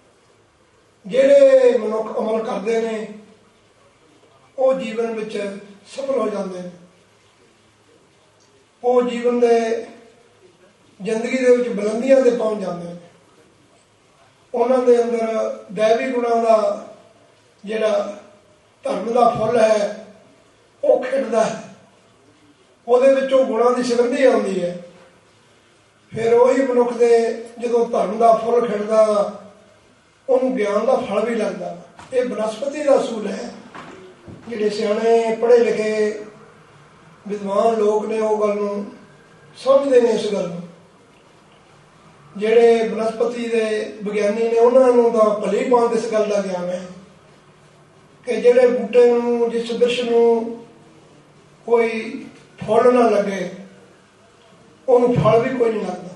ਜਿਹੜੇ ਮਨੁੱਖ ਅਮਲ ਕਰਦੇ ਨੇ ਉਹ ਜੀਵਨ ਵਿੱਚ ਸਫਲ ਹੋ ਜਾਂਦੇ ਨੇ। ਉਹ ਜੀਵਨ ਦੇ ਜ਼ਿੰਦਗੀ ਦੇ ਵਿੱਚ ਬੁਲੰਦੀਆਂ ਤੇ ਪਹੁੰਚ ਜਾਂਦੇ ਨੇ। ਉਹਨਾਂ ਦੇ ਅੰਦਰ ਦੈਵੀ ਗੁਣਾਂ ਦਾ ਜਿਹੜਾ ਧਰਮ ਦਾ ਫੁੱਲ ਹੈ ਉਹ ਖਿੜਦਾ ਹੈ, ਉਹਦੇ ਵਿੱਚੋਂ ਗੁਣਾਂ ਦੀ ਸੁਗੰਧੀ ਆਉਂਦੀ ਹੈ। ਫਿਰ ਉਹੀ ਮਨੁੱਖ ਦੇ ਜਦੋਂ ਧਰਮ ਦਾ ਫੁੱਲ ਖਿੜਦਾ ਉਹਨੂੰ ਗਿਆਨ ਦਾ ਫਲ ਵੀ ਲੱਗਦਾ। ਇਹ ਬਨਸਪਤੀ ਦਾ ਅਸੂਲ ਹੈ। ਜਿਹੜੇ ਸਿਆਣੇ ਪੜ੍ਹੇ ਲਿਖੇ ਵਿਦਵਾਨ ਲੋਕ ਨੇ ਉਹ ਗੱਲ ਨੂੰ ਸਮਝਦੇ ਨੇ। ਇਸ ਗੱਲ ਨੂੰ ਜਿਹੜੇ ਬਨਸਪਤੀ ਦੇ ਵਿਗਿਆਨੀ ਨੇ ਉਹਨਾਂ ਨੂੰ ਤਾਂ ਭਲੀ ਭਾਂਤ ਇਸ ਗੱਲ ਦਾ ਗਿਆਨ ਹੈ ਕਿ ਜਿਹੜੇ ਬੂਟੇ ਨੂੰ, ਜਿਸ ਬਿਰਛ ਨੂੰ ਕੋਈ ਫੁੱਲ ਨਾ ਲੱਗੇ ਉਹਨੂੰ ਫਲ ਵੀ ਕੋਈ ਨਹੀਂ ਲੱਗਦਾ।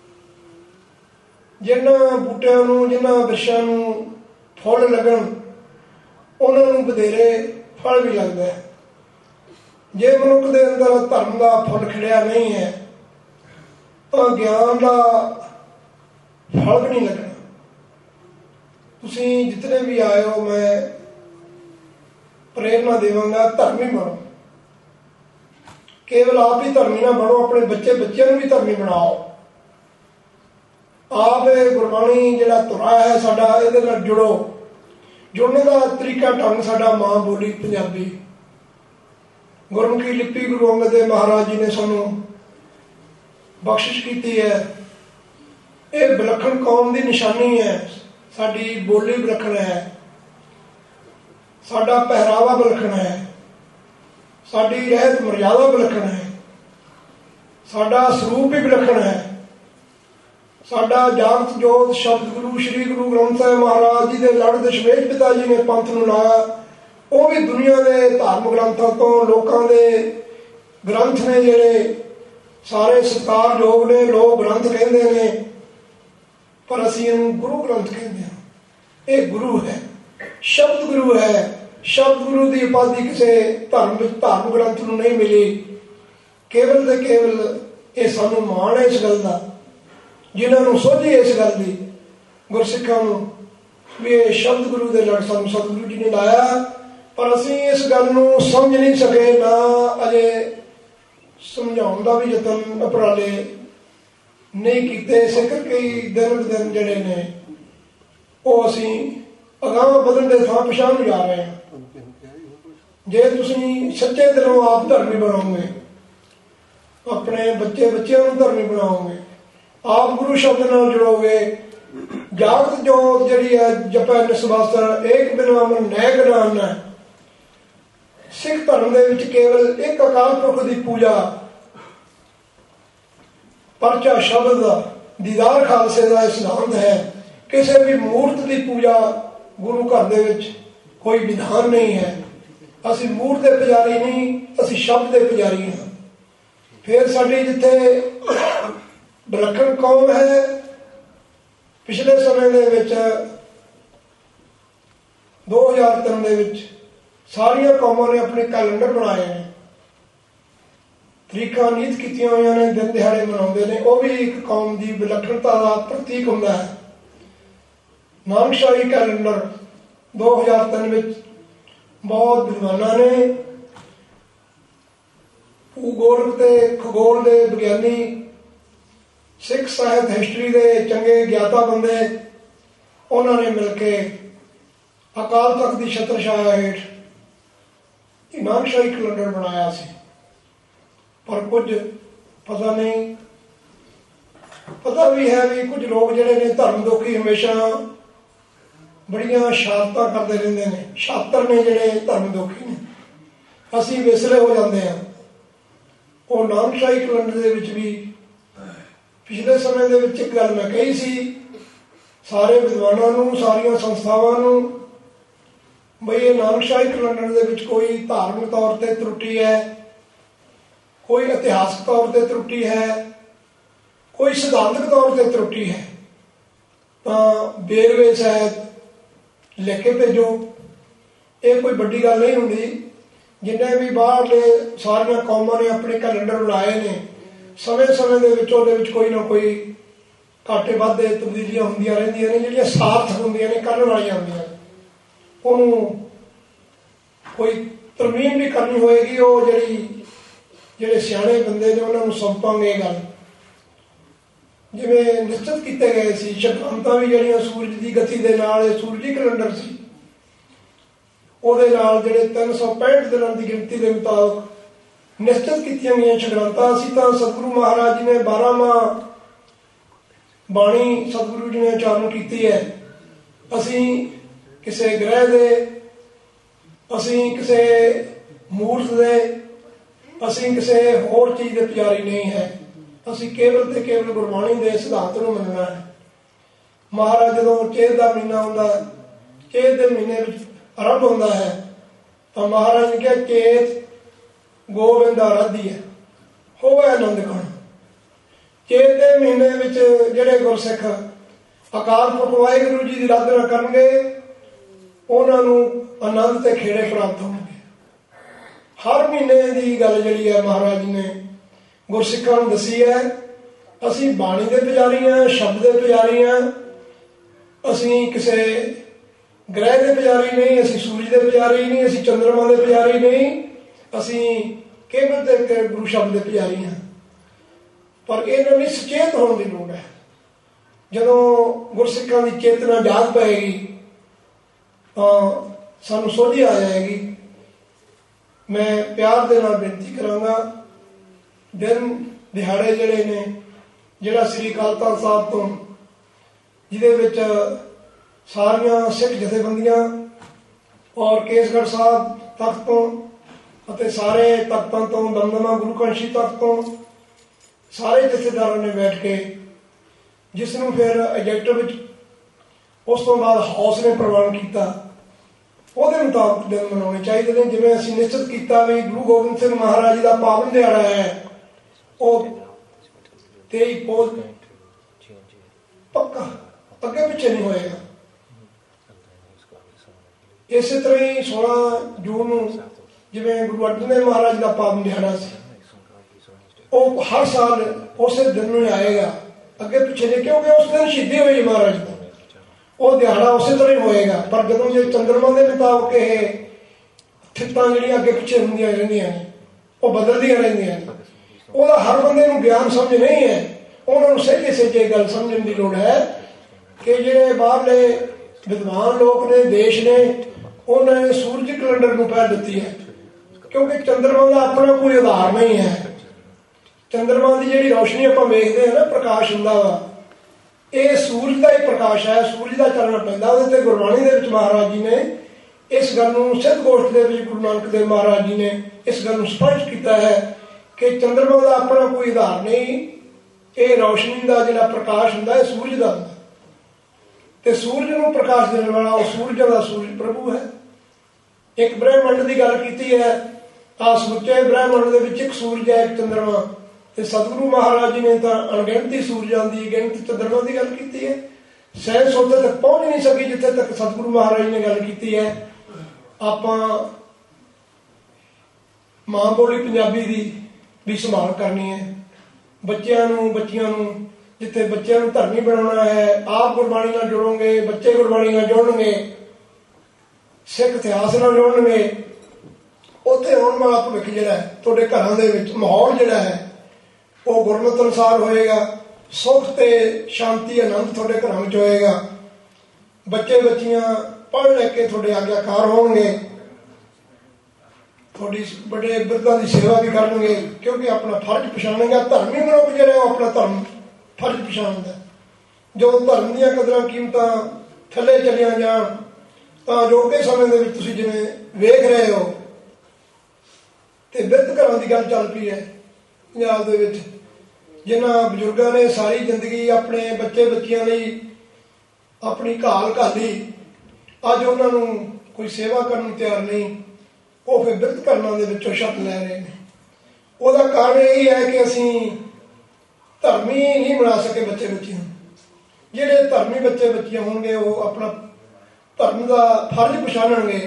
ਜਿਨ੍ਹਾਂ ਬੂਟਿਆਂ ਨੂੰ, ਜਿਨ੍ਹਾਂ ਬਿਰਛਾਂ ਨੂੰ ਫੁੱਲ ਲੱਗਣ ਉਹਨਾਂ ਨੂੰ ਵਧੇਰੇ ਫਲ ਵੀ ਲੱਗਦਾ ਹੈ। ਜੇ ਮਨੁੱਖ ਦੇ ਅੰਦਰ ਧਰਮ ਦਾ ਫੁੱਲ ਖਿੜਿਆ ਨਹੀਂ ਹੈ ਤਾਂ ਗਿਆਨ ਦਾ ਫਲ ਵੀ ਨਹੀਂ ਲੱਗਣਾ। ਤੁਸੀਂ ਜਿਤਨੇ ਵੀ ਆਏ ਹੋ, ਮੈਂ ਪ੍ਰੇਰਨਾ ਦੇਵਾਂਗਾ ਧਰਮੀ ਬਣੋ। ਕੇਵਲ ਆਪ ਹੀ ਧਰਮੀ ਨਾ ਬਣੋ, ਆਪਣੇ ਬੱਚੇ ਬੱਚਿਆਂ ਨੂੰ ਵੀ ਧਰਮੀ ਬਣਾਓ। ਆਪ ਇਹ ਗੁਰਬਾਣੀ ਜਿਹੜਾ ਧੁਰਾ ਹੈ ਸਾਡਾ, ਇਹਦੇ ਨਾਲ ਜੁੜੋ। ਜੁੜਨ ਦਾ ਤਰੀਕਾ ਢੰਗ ਸਾਡਾ ਮਾਂ ਬੋਲੀ ਪੰਜਾਬੀ, ਗੁਰਮੁਖੀ ਲਿਪੀ ਗੁਰੂ ਅੰਗਦ ਦੇਵ ਮਹਾਰਾਜ ਜੀ ਨੇ ਸਾਨੂੰ ਬਖਸ਼ਿਸ਼ ਕੀਤੀ ਹੈ। ਇਹ ਵਿਲੱਖਣ ਕੌਮ ਦੀ ਨਿਸ਼ਾਨੀ ਹੈ। ਸਾਡੀ ਬੋਲੀ ਵਿਲੱਖਣ ਹੈ, ਸਾਡਾ ਪਹਿਰਾਵਾ ਵਿਲੱਖਣ ਹੈ, ਸਾਡੀ ਰਹਿਤ ਮਰਿਆਦਾ ਵਿਲੱਖਣ ਹੈ, ਸਾਡਾ ਸਰੂਪ ਵੀ ਵਿਲੱਖਣ ਹੈ। ਸਾਡਾ ਜਾਗਤ ਜੋਤ ਸ਼ਬਦ ਗੁਰੂ ਸ਼੍ਰੀ ਗੁਰੂ ਗ੍ਰੰਥ ਸਾਹਿਬ ਮਹਾਰਾਜ ਜੀ ਦੇ ਲੜ ਦਸ਼ਮੇਸ਼ ਪਿਤਾ ਜੀ ਨੇ ਪੰਥ ਨੂੰ ਲਾਇਆ, ਉਹ ਵੀ ਦੁਨੀਆ ਦੇ ਧਾਰਮਿਕ ਗ੍ਰੰਥਾਂ ਤੋਂ, ਲੋਕਾਂ ਦੇ ਗ੍ਰੰਥ ਨੇ ਜਿਹੜੇ ਸਾਰੇ ਸਤਿਕਾਰਯੋਗ ਨੇ। ਲੋਕ ਗ੍ਰੰਥ ਕਹਿੰਦੇ ਨੇ, ਪਰ ਅਸੀਂ ਇਹਨੂੰ ਗੁਰੂ ਗ੍ਰੰਥ ਕਹਿੰਦੇ ਹਾਂ। ਇਹ ਗੁਰੂ ਹੈ, ਸ਼ਬਦ ਗੁਰੂ ਹੈ। ਸ਼ਬਦ ਗੁਰੂ ਦੀ ਉਪਾਧੀ ਕਿਸੇ ਧਰਮ ਵਿੱਚ ਧਾਰਮਿਕ ਗ੍ਰੰਥ ਨੂੰ ਨਹੀਂ ਮਿਲੀ। ਕੇਵਲ ਤੇ ਕੇਵਲ ਇਹ ਸਾਨੂੰ ਮਾਣ ਹੈ ਇਸ ਗੱਲ ਦਾ, ਜਿਨ੍ਹਾਂ ਨੂੰ ਸੋਝੀ ਇਸ ਗੱਲ ਦੀ, ਗੁਰਸਿੱਖਾਂ ਨੂੰ, ਵੀ ਇਹ ਸ਼ਬਦ ਗੁਰੂ ਦੇ ਲੜ ਸਾਨੂੰ ਸਤਿਗੁਰੂ ਜੀ ਨੇ ਲਾਇਆ। ਪਰ ਅਸੀਂ ਇਸ ਗੱਲ ਨੂੰ ਸਮਝ ਨਹੀਂ ਸਕੇ, ਨਾ ਅਜੇ ਸਮਝਾਉਣ ਦਾ ਵੀ ਯਤਨ ਉਪਰਾਲੇ ਨਹੀਂ ਕੀਤੇ। ਸਿੱਖ ਕਈ ਦਿਨ ਦਿਨ ਜਿਹੜੇ ਨੇ ਉਹ ਅਸੀਂ ਅਗਾਂਹ ਵਧਣ ਦੇ ਥਾਂ ਪਿਛਾਂਹ ਨੂੰ ਜਾ ਰਹੇ ਹਾਂ। ਜੇ ਤੁਸੀਂ ਸੱਚੇ ਦਿਲੋਂ ਆਪ ਧਰਮੀ ਬਣੋਗੇ, ਆਪਣੇ ਬੱਚੇ ਬੱਚਿਆਂ ਨੂੰ ਧਰਮੀ ਬਣਾਓਗੇ, ਆਪ ਗੁਰੂ ਸ਼ਬਦ ਨਾਲ ਜੁੜੋਗੇ, ਜਾਗਤ ਜੋਤ ਜਿਹੜੀ ਹੈ ਜਪੈ ਨਿਸਵਾਸਰ ਏਕ ਬਿਨ ਅਮਰ ਨੈਕ ਨਾਮ ਹੈ। ਸਿੱਖ ਧਰਮ ਦੇ ਵਿੱਚ ਕੇਵਲ ਇੱਕ ਅਕਾਲ ਪੁਰਖ ਦੀ ਪੂਜਾ, ਪਰਚਾ ਸ਼ਬਦ ਦਾ, ਦੀਦਾਰ ਖਾਲਸੇ ਦਾ ਸਿਧਾਂਤ ਹੈ। ਕਿਸੇ ਵੀ ਮੂਰਤ ਦੀ ਪੂਜਾ ਗੁਰੂ ਘਰ ਦੇ ਵਿੱਚ ਕੋਈ ਵਿਧਾਨ ਨਹੀਂ ਹੈ। ਅਸੀਂ ਮੂਰਤ ਦੇ ਪੁਜਾਰੀ ਨਹੀਂ, ਅਸੀਂ ਸ਼ਬਦ ਦੇ ਪੁਜਾਰੀ ਹਾਂ। ਫਿਰ ਸਾਡੀ ਜਿੱਥੇ ਵਿਲੱਖਣ ਕੌਮ ਹੈ, ਪਿਛਲੇ ਸਮੇਂ ਦੇ ਵਿੱਚ ਦੋ ਹਜ਼ਾਰ ਤਿੰਨ ਦੇ ਵਿੱਚ ਸਾਰੀਆਂ ਕੌਮਾਂ ਨੇ ਆਪਣੇ ਕੈਲੰਡਰ ਬਣਾਏ ਨੇ, ਤਰੀਕਾਂ ਨੀਤ ਕੀਤੀਆਂ ਹੋਈਆਂ ਨੇ, ਦਿਨ ਦਿਹਾੜੇ ਮਨਾਉਂਦੇ ਨੇ। ਉਹ ਵੀ ਇੱਕ ਕੌਮ ਦੀ ਵਿਲੱਖਣਤਾ ਦਾ ਪ੍ਰਤੀਕ ਹੁੰਦਾ ਹੈ। ਨਾਨਕਸ਼ਾਹੀ ਕੈਲੰਡਰ ਦੋ ਹਜ਼ਾਰ ਤਿੰਨ ਵਿੱਚ ਬਹੁਤ ਵਿਦਵਾਨਾਂ ਨੇ, ਭੂਗੋਲ ਤੇ ਖਗੋਲ ਦੇ ਵਿਗਿਆਨੀ, ਸਿੱਖ ਸਾਹਿਤ ਹਿਸਟਰੀ ਦੇ ਚੰਗੇ ਗਿਆਤਾ ਬੰਦੇ, ਉਹਨਾਂ ਨੇ ਮਿਲ ਕੇ ਅਕਾਲ ਤਖਤ ਦੀ ਛਤਰ ਛਾਇਆ ਹੇਠ ਨਾਨਕਸ਼ਾਹੀ ਕੈਲੰਡਰ ਬਣਾਇਆ ਸੀ। ਪਰ ਕੁਝ ਪਤਾ ਨਹੀਂ, ਪਤਾ ਵੀ ਹੈ ਵੀ ਕੁਝ ਲੋਕ ਜਿਹੜੇ ਨੇ ਧਰਮ ਦੋਖੀ ਹਮੇਸ਼ਾ ਬੜੀਆਂ ਸ਼ਾਰਤਾਂ ਕਰਦੇ ਰਹਿੰਦੇ ਨੇ। ਸ਼ਾਤਰ ਨੇ ਜਿਹੜੇ ਧਰਮ ਦੋਖੀ ਨੇ, ਅਸੀਂ ਵਿਸਲੇ ਹੋ ਜਾਂਦੇ ਹਾਂ। ਉਹ ਨਾਨਕਸ਼ਾਹੀ ਕੈਲੰਡਰ ਦੇ ਵਿੱਚ ਵੀ ਪਿਛਲੇ ਸਮੇਂ ਦੇ ਵਿੱਚ ਇੱਕ ਗੱਲ ਮੈਂ ਕਹੀ ਸੀ ਸਾਰੇ ਵਿਦਵਾਨਾਂ ਨੂੰ, ਸਾਰੀਆਂ ਸੰਸਥਾਵਾਂ ਨੂੰ, ਬਈ ਇਹ ਨਾਨਕਸ਼ਾਹੀ ਕੈਲੰਡਰ ਦੇ ਵਿੱਚ ਕੋਈ ਧਾਰਮਿਕ ਤੌਰ ਤੇ ਤਰੁੱਟੀ ਹੈ, ਕੋਈ ਇਤਿਹਾਸਕ ਤੌਰ ਤੇ ਤਰੁੱਟੀ ਹੈ, ਕੋਈ ਸਿਧਾਂਤਕ ਤੌਰ ਤੇ ਤਰੁੱਟੀ ਹੈ, ਤਾਂ ਬੇਰਵੇ ਸਹਿਤ ਲਿਖ ਕੇ ਭੇਜੋ। ਇਹ ਕੋਈ ਵੱਡੀ ਗੱਲ ਨਹੀਂ ਹੁੰਦੀ। ਜਿੰਨੇ ਵੀ ਬਾਹਰਲੇ ਸਾਰੀਆਂ ਕੌਮਾਂ ਨੇ ਆਪਣੇ ਕੈਲੰਡਰ ਬਣਾਏ ਨੇ, ਸਮੇਂ ਸਮੇਂ ਦੇ ਵਿੱਚ ਉਹਦੇ ਵਿੱਚ ਕੋਈ ਨਾ ਕੋਈ ਘਾਟੇ ਵਾਧੇ ਤਬਦੀਲੀਆਂ ਹੁੰਦੀਆਂ ਰਹਿੰਦੀਆਂ ਨੇ, ਜਿਹੜੀਆਂ ਸਾਰਥਕ ਹੁੰਦੀਆਂ ਨੇ, ਕਰਨ ਵਾਲੀਆਂ ਹੁੰਦੀਆਂ ਨੇ। ਉਹਨੂੰ ਕੋਈ ਤਰਮੀਮ ਵੀ ਕਰਨੀ ਹੋਏਗੀ, ਉਹ ਜਿਹੜੀ ਜਿਹੜੇ ਸਿਆਣੇ ਬੰਦੇ ਨੇ ਉਹਨਾਂ ਨੂੰ ਸੌਂਪਾਂਗੇ ਗੱਲ। ਜਿਵੇਂ ਨਿਸ਼ਚਿਤ ਕੀਤੇ ਗਏ ਸੀ ਸ਼ਕਰਾਂਤਾਂ ਵੀ ਜਿਹੜੀਆਂ ਸੂਰਜ ਦੀ ਗਤੀ ਦੇ ਨਾਲ, ਇਹ ਸੂਰਜੀ ਕੈਲੰਡਰ ਸੀ, ਉਹਦੇ ਨਾਲ ਜਿਹੜੇ ਤਿੰਨ ਸੌ ਪੈਂਹਠ ਦਿਨਾਂ ਦੀ ਗਿਣਤੀ ਦੇ ਮੁਤਾਬਕ ਨਿਸ਼ਚਿਤ ਕੀਤੀਆਂ ਗਈਆਂ ਸ਼ਕਰਾਂਤਾਂ। ਅਸੀਂ ਤਾਂ ਸਤਿਗੁਰੂ ਮਹਾਰਾਜ ਜੀ ਨੇ ਬਾਰਾਂਮਾਹ ਬਾਣੀ ਸਤਿਗੁਰੂ ਜੀ ਨੇ ਉਚਾਰਨ ਕੀਤੀ ਹੈ। ਅਸੀਂ ਕਿਸੇ ਗ੍ਰਹਿ ਦੇ, ਅਸੀਂ ਕਿਸੇ ਮੂਰਤ ਦੇ, ਅਸੀਂ ਕਿਸੇ ਹੋਰ ਚੀਜ਼ ਦੇ ਪੁਜਾਰੀ ਨਹੀਂ ਹੈ। ਅਸੀਂ ਕੇਵਲ ਤੇ ਕੇਵਲ ਗੁਰਬਾਣੀ ਦੇ ਸਿਧਾਂਤ ਨੂੰ ਮੰਨਣਾ ਹੈ। ਮਹਾਰਾਜ ਜਦੋਂ ਚੇਤ ਦਾ ਮਹੀਨਾ ਹੁੰਦਾ, ਚੇਤ ਦੇ ਮਹੀਨੇ ਵਿੱਚ ਆਰੰਭ ਹੁੰਦਾ ਹੈ, ਤਾਂ ਮਹਾਰਾਜ ਨੇ ਕਿਹਾ ਚੇਤ ਗੋਬਿੰਦ ਆਰਾਧੀ ਹੈ, ਹੋਵੇ ਆਨੰਦ ਕਣ। ਚੇਤ ਦੇ ਮਹੀਨੇ ਵਿੱਚ ਜਿਹੜੇ ਗੁਰਸਿੱਖ ਅਕਾਲ ਪੁਰਖ ਵਾਹਿਗੁਰੂ ਜੀ ਦੀ ਆਰਾਧਨਾ ਕਰਨਗੇ, ਉਹਨਾਂ ਨੂੰ ਆਨੰਦ ਤੇ ਖੇੜੇ ਪ੍ਰਾਪਤ ਹੋਣਗੇ। ਹਰ ਮਹੀਨੇ ਦੀ ਗੱਲ ਜਿਹੜੀ ਹੈ ਮਹਾਰਾਜ ਨੇ ਗੁਰਸਿੱਖਾਂ ਨੂੰ ਦੱਸੀ ਹੈ। ਅਸੀਂ ਬਾਣੀ ਦੇ ਪੁਜਾਰੀ ਹਾਂ, ਸ਼ਬਦ ਦੇ ਪੁਜਾਰੀ ਹਾਂ। ਅਸੀਂ ਕਿਸੇ ਗ੍ਰਹਿ ਦੇ ਪੁਜਾਰੀ ਨਹੀਂ, ਅਸੀਂ ਸੂਰਜ ਦੇ ਪੁਜਾਰੀ ਨਹੀਂ, ਅਸੀਂ ਚੰਦਰਮਾ ਦੇ ਪੁਜਾਰੀ ਨਹੀਂ, ਅਸੀਂ ਕੇਵਲ ਤੇ ਇੱਕ ਗੁਰੂ ਸ਼ਬਦ ਦੇ ਪੁਜਾਰੀ ਹਾਂ, ਪਰ ਇਹਨਾਂ ਲਈ ਸੁਚੇਤ ਹੋਣ ਦੀ ਲੋੜ ਹੈ। ਜਦੋਂ ਗੁਰਸਿੱਖਾਂ ਦੀ ਚੇਤਨਾ ਜਾਗ ਪਏਗੀ ਤਾਂ ਸਾਨੂੰ ਸੋਝੀ ਆ ਜਾਏਗੀ। ਮੈਂ ਪਿਆਰ ਦੇ ਨਾਲ ਬੇਨਤੀ ਕਰਾਂਗਾ, ਦਿਨ ਦਿਹਾੜੇ ਜਿਹੜੇ ਨੇ, ਜਿਹੜਾ ਸ੍ਰੀ ਅਕਾਲ ਤਖ਼ਤ ਸਾਹਿਬ ਤੋਂ, ਜਿਹਦੇ ਵਿੱਚ ਸਾਰੀਆਂ ਸਿੱਖ ਜਥੇਬੰਦੀਆਂ ਔਰ ਕੇਸਗੜ੍ਹ ਸਾਹਿਬ ਤਖਤ ਤੋਂ ਅਤੇ ਸਾਰੇ ਤਖਤਾਂ ਤੋਂ, ਦਮਦਮਾ ਗੁਰੂ ਕਾਸ਼ੀ ਤਖਤ ਤੋਂ ਸਾਰੇ ਜਥੇਦਾਰਾਂ ਨੇ ਬੈਠ ਕੇ, ਜਿਸ ਨੂੰ ਫਿਰ ਐਜੈਕਟਿਵ ਵਿੱਚ ਉਸ ਤੋਂ ਬਾਅਦ ਹਾਊਸ ਨੇ ਪ੍ਰਵਾਨ ਕੀਤਾ, ਉਹਦੇ ਮੁਤਾਬਕ ਦਿਨ ਮਨਾਉਣੇ ਚਾਹੀਦੇ ਨੇ। ਜਿਵੇਂ ਅਸੀਂ ਨਿਸ਼ਚਿਤ ਕੀਤਾ ਵੀ ਗੁਰੂ ਗੋਬਿੰਦ ਸਿੰਘ ਮਹਾਰਾਜ ਜੀ ਦਾ ਪਾਵਨ ਦਿਹਾੜਾ ਹੈ, ਉਹ ਤੇਈ ਪੋਹ ਪੱਕਾ, ਅੱਗੇ ਪਿੱਛੇ ਨਹੀਂ ਹੋਏਗਾ। ਇਸੇ ਤਰ੍ਹਾਂ ਹੀ ਸੋਲਾਂ ਜੂਨ ਨੂੰ ਜਿਵੇਂ ਗੁਰੂ ਅਰਜਨ ਦੇਵ ਮਹਾਰਾਜ ਦਾ ਪਾਵਨ ਦਿਹਾੜਾ ਸੀ, ਉਹ ਹਰ ਸਾਲ ਉਸੇ ਦਿਨ ਨੂੰ ਆਏਗਾ, ਅੱਗੇ ਪਿੱਛੇ ਨਹੀਂ, ਕਿਉਂਕਿ ਉਸ ਦਿਨ ਸ਼ਹੀਦੀ ਹੋਈ ਮਹਾਰਾਜ ਦੀ, ਉਹ ਦਿਹਾੜਾ ਉਸੇ ਤਰ੍ਹਾਂ ਹੀ ਹੋਏਗਾ। ਪਰ ਜਦੋਂ ਜੇ ਚੰਦਰਮਾ ਦੇ ਮੁਤਾਬਕ ਇਹ ਥਿੱਤਾਂ ਜਿਹੜੀਆਂ ਅੱਗੇ ਪਿੱਛੇ ਹੁੰਦੀਆਂ ਰਹਿੰਦੀਆਂ ਨੇ, ਉਹ ਬਦਲਦੀਆਂ ਰਹਿੰਦੀਆਂ ਨੇ, ਉਹਦਾ ਹਰ ਬੰਦੇ ਨੂੰ ਗਿਆਨ ਸਮਝ ਨਹੀਂ ਹੈ। ਉਹਨਾਂ ਨੂੰ ਸਹੀ ਸੱਚੇ ਗੱਲ ਸਮਝਣ ਦੀ ਲੋੜ ਹੈ ਕਿ ਜਿਹੜੇ ਬਾਹਰਲੇ ਵਿਦਵਾਨ ਲੋਕ ਨੇ, ਦੇਸ਼ ਨੇ, ਉਹਨਾਂ ਨੇ ਸੂਰਜ ਕੈਲੰਡਰ ਨੂੰ ਪਹਿਲ ਦਿੱਤੀ ਹੈ, ਕਿਉਂਕਿ ਚੰਦਰਮਾ ਦਾ ਆਪਣਾ ਕੋਈ ਆਧਾਰ ਨਹੀਂ ਹੈ। ਚੰਦਰਮਾ ਦੀ ਜਿਹੜੀ ਰੌਸ਼ਨੀ ਆਪਾਂ ਵੇਖਦੇ ਹਾਂ ਨਾ, ਪ੍ਰਕਾਸ਼ ਹੁੰਦਾ ਵਾ, ਇਹ ਸੂਰਜ ਦਾ ਹੀ ਪ੍ਰਕਾਸ਼ ਹੈ, ਸੂਰਜ ਦਾ ਚੱਲਣਾ ਪੈਂਦਾ। ਉਹਦੇ ਤੇ ਗੁਰਬਾਣੀ ਦੇ ਵਿੱਚ ਮਹਾਰਾਜ ਜੀ ਨੇ ਇਸ ਗੱਲ ਨੂੰ, ਸਿੱਧ ਗੋਸ਼ਟ ਦੇ ਵਿੱਚ ਗੁਰੂ ਨਾਨਕ ਦੇਵ ਮਹਾਰਾਜ ਜੀ ਨੇ ਇਸ ਗੱਲ ਨੂੰ ਸਪਸ਼ਟ ਕੀਤਾ ਹੈ ਕਿ ਚੰਦਰਮਾ ਦਾ ਆਪਣਾ ਕੋਈ ਆਧਾਰ ਨਹੀਂ, ਇਹ ਰੌਸ਼ਨੀ ਦਾ ਜਿਹੜਾ ਪ੍ਰਕਾਸ਼ ਹੁੰਦਾ ਹੈ ਸੂਰਜ ਦਾ ਹੁੰਦਾ, ਤੇ ਸੂਰਜ ਨੂੰ ਪ੍ਰਕਾਸ਼ ਦੇਣ ਵਾਲਾ ਉਹ ਸੂਰਜਾਂ ਦਾ ਸੂਰਜ ਪ੍ਰਭੂ ਹੈ। ਇੱਕ ਬ੍ਰਹਿਮੰਡ ਦੀ ਗੱਲ ਕੀਤੀ ਹੈ, ਆ ਸਮੁੱਚੇ ਬ੍ਰਹਿਮੰਡ ਦੇ ਵਿੱਚ ਇੱਕ ਸੂਰਜ ਹੈ, ਇੱਕ ਚੰਦਰਮਾ, ਤੇ ਸਤਿਗੁਰੂ ਮਹਾਰਾਜ ਜੀ ਨੇ ਤਾਂ ਅਣਗਿਣਤੀ ਸੂਰਜਾਂ ਦੀ, ਗਿਣਤੀ ਚੰਦਰਮਾ ਦੀ ਗੱਲ ਕੀਤੀ ਹੈ। ਸਾਇੰਸ ਉੱਥੇ ਤੱਕ ਪਹੁੰਚ ਨਹੀਂ ਸਕੀ ਜਿੱਥੇ ਤੱਕ ਸਤਿਗੁਰੂ ਮਹਾਰਾਜ ਨੇ ਗੱਲ ਕੀਤੀ ਹੈ। ਆਪਾਂ ਮਾਂ ਬੋਲੀ ਪੰਜਾਬੀ ਦੀ ਵੀ ਸੰਭਾਲ ਕਰਨੀ ਹੈ, ਬੱਚਿਆਂ ਨੂੰ, ਬੱਚੀਆਂ ਨੂੰ, ਜਿੱਥੇ ਬੱਚਿਆਂ ਨੂੰ ਧਰਮੀ ਬਣਾਉਣਾ ਹੈ, ਆਪ ਗੁਰਬਾਣੀ ਨਾਲ ਜੁੜੋਗੇ, ਬੱਚੇ ਗੁਰਬਾਣੀ ਨਾਲ ਜੁੜਨਗੇ, ਸਿੱਖ ਇਤਿਹਾਸ ਨਾਲ ਜੁੜਨਗੇ, ਉੱਥੇ ਆਉਣ ਵਾਲਾ ਭਵਿੱਖ ਜਿਹੜਾ ਹੈ, ਤੁਹਾਡੇ ਘਰਾਂ ਦੇ ਵਿੱਚ ਮਾਹੌਲ ਜਿਹੜਾ ਹੈ ਉਹ ਗੁਰਮਤਿ ਅਨੁਸਾਰ ਹੋਏਗਾ, ਸੁੱਖ ਤੇ ਸ਼ਾਂਤੀ ਆਨੰਦ ਤੁਹਾਡੇ ਘਰਾਂ ਵਿੱਚ ਹੋਏਗਾ। ਬੱਚੇ ਬੱਚੀਆਂ ਪੜ੍ਹ ਲੈ ਕੇ ਤੁਹਾਡੇ ਆਗਿਆਕਾਰ ਹੋਣਗੇ, ਤੁਹਾਡੀ ਬੜੇ ਬਿਰਦਾਂ ਦੀ ਸੇਵਾ ਵੀ ਕਰਨਗੇ, ਕਿਉਂਕਿ ਆਪਣਾ ਫਰਜ਼ ਪਛਾਣੇਗਾ। ਧਰਮੀ ਮਨੁੱਖ ਜਿਹੜਾ ਉਹ ਆਪਣਾ ਧਰਮ ਫਰਜ਼ ਪਛਾਣਦਾ। ਜਦੋਂ ਧਰਮ ਦੀਆਂ ਕਦਰਾਂ ਕੀਮਤਾਂ ਥੱਲੇ ਚਲੀਆਂ ਜਾਣ ਤਾਂ ਅਜੋਕੇ ਸਮੇਂ ਦੇ ਵਿੱਚ ਤੁਸੀਂ ਜਿਵੇਂ ਵੇਖ ਰਹੇ ਹੋ, ਤੇ ਬਿਰਧ ਘਰਾਂ ਦੀ ਗੱਲ ਚੱਲ ਪਈ ਹੈ ਪੰਜਾਬ ਦੇ ਵਿੱਚ, ਜਿਨ੍ਹਾਂ ਬਜ਼ੁਰਗਾਂ ਨੇ ਸਾਰੀ ਜ਼ਿੰਦਗੀ ਆਪਣੇ ਬੱਚੇ ਬੱਚਿਆਂ ਲਈ ਆਪਣੀ ਘਾਲ ਘਾਲੀ, ਅੱਜ ਉਹਨਾਂ ਨੂੰ ਕੋਈ ਸੇਵਾ ਕਰਨ ਨੂੰ ਤਿਆਰ ਨਹੀਂ, ਉਹ ਫਿਰ ਬਿਰਧ ਘਰਾਂ ਦੇ ਵਿੱਚੋਂ ਛੱਤ ਲੈ ਰਹੇ ਨੇ। ਉਹਦਾ ਕਾਰਨ ਇਹ ਹੈ ਕਿ ਅਸੀਂ ਧਰਮੀ ਨਹੀਂ ਬਣਾ ਸਕੇ ਬੱਚੇ ਬੱਚਿਆਂ ਨੂੰ। ਜਿਹੜੇ ਧਰਮੀ ਬੱਚੇ ਬੱਚੀਆਂ ਹੋਣਗੇ ਉਹ ਆਪਣਾ ਧਰਮ ਦਾ ਫਰਜ਼ ਪਛਾਣਨਗੇ,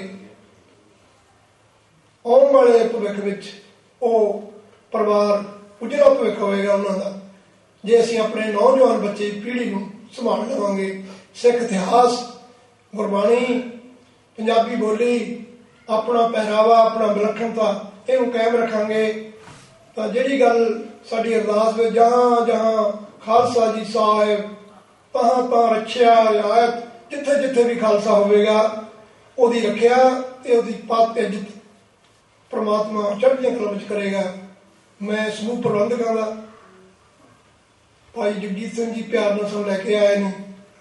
ਆਉਣ ਵਾਲੇ ਭਵਿੱਖ ਵਿੱਚ ਉਹ ਪਰਿਵਾਰ ਉਜਲਾ ਭਵਿੱਖ ਹੋਏਗਾ ਉਹਨਾਂ ਦਾ, ਜੇ ਅਸੀਂ ਆਪਣੇ ਨੌਜਵਾਨ ਬੱਚੇ ਪੀੜ੍ਹੀ ਨੂੰ ਸੰਭਾਲ ਲਵਾਂਗੇ। ਸਿੱਖ ਇਤਿਹਾਸ, ਗੁਰਬਾਣੀ, ਪੰਜਾਬੀ ਬੋਲੀ, ਆਪਣਾ ਪਹਿਰਾਵਾ, ਆਪਣਾ ਵਿਲੱਖਣਤਾ, ਇਹਨੂੰ ਕਾਇਮ ਰੱਖਾਂਗੇ ਤਾਂ ਜਿਹੜੀ ਗੱਲ ਸਾਡੀ ਅਰਦਾਸ ਵਿੱਚ ਜਹਾਂ ਜਹਾਂ ਖਾਲਸਾ ਜੀ ਸਾਹਿਬ, ਤਹਾਂ ਤਾਂ ਰੱਖਿਆ ਰਿਆਇਤ, ਜਿੱਥੇ ਜਿੱਥੇ ਵੀ ਖਾਲਸਾ ਹੋਵੇਗਾ ਉਹਦੀ ਰੱਖਿਆ ਤੇ ਉਹਦੀ ਪੱਤ ਇੱਜ਼ਤ ਪ੍ਰਮਾਤਮਾ ਚੜ੍ਹਦੀਆਂ ਕਲਾਂ ਵਿੱਚ ਕਰੇਗਾ। ਮੈਂ ਸਮੂਹ ਪ੍ਰਬੰਧਕਾਂ ਦਾ, ਭਾਈ ਜਗਜੀਤ ਸਿੰਘ ਜੀ ਪਿਆਰ ਨਾਲ ਸਾਨੂੰ ਲੈ ਕੇ ਆਏ ਨੇ।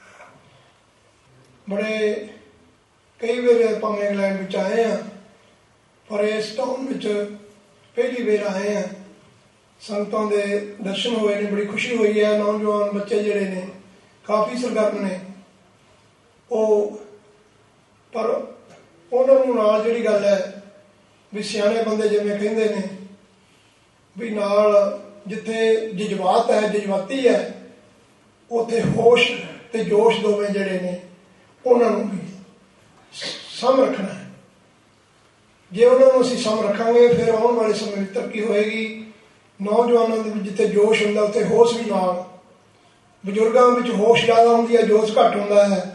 ਬੜੇ ਕਈ ਵੇਲੇ ਭਾਵੇਂ ਇੰਗਲੈਂਡ ਵਿੱਚ ਆਏ ਹਾਂ, ਪਰ ਇਸ ਟਾਊਨ ਵਿੱਚ ਪਹਿਲੀ ਵਾਰ ਆਏ ਹਾਂ। ਸੰਗਤਾਂ ਦੇ ਦਰਸ਼ਨ ਹੋਏ ਨੇ, ਬੜੀ ਖੁਸ਼ੀ ਹੋਈ ਹੈ। ਨੌਜਵਾਨ ਬੱਚੇ ਜਿਹੜੇ ਨੇ ਕਾਫੀ ਸਰਗਰਮ ਨੇ ਉਹ, ਪਰ ਉਹਨਾਂ ਨੂੰ ਨਾਲ ਜਿਹੜੀ ਗੱਲ ਹੈ ਵੀ ਸਿਆਣੇ ਬੰਦੇ ਜਿਵੇਂ ਕਹਿੰਦੇ ਨੇ ਵੀ ਨਾਲ ਜਿੱਥੇ ਜਜ਼ਬਾਤ ਹੈ, ਜਜ਼ਬਾਤੀ ਹੈ, ਉੱਥੇ ਹੋਸ਼ ਤੇ ਜੋਸ਼ ਦੋਵੇਂ ਜਿਹੜੇ ਨੇ ਉਹਨਾਂ ਨੂੰ ਵੀ ਸਮ ਰੱਖਣਾ ਹੈ। ਜੇ ਉਹਨਾਂ ਨੂੰ ਅਸੀਂ ਸਮ ਰੱਖਾਂਗੇ ਫਿਰ ਆਉਣ ਵਾਲੇ ਸਮੇਂ ਵਿੱਚ ਤਰੱਕੀ ਹੋਏਗੀ। ਨੌਜਵਾਨਾਂ ਦੇ ਵਿੱਚ ਜਿੱਥੇ ਜੋਸ਼ ਹੁੰਦਾ ਉੱਥੇ ਹੋਸ਼ ਵੀ ਨਾਲ, ਬਜ਼ੁਰਗਾਂ ਵਿੱਚ ਹੋਸ਼ ਜ਼ਿਆਦਾ ਹੁੰਦੀ ਹੈ, ਜੋਸ਼ ਘੱਟ ਹੁੰਦਾ ਹੈ।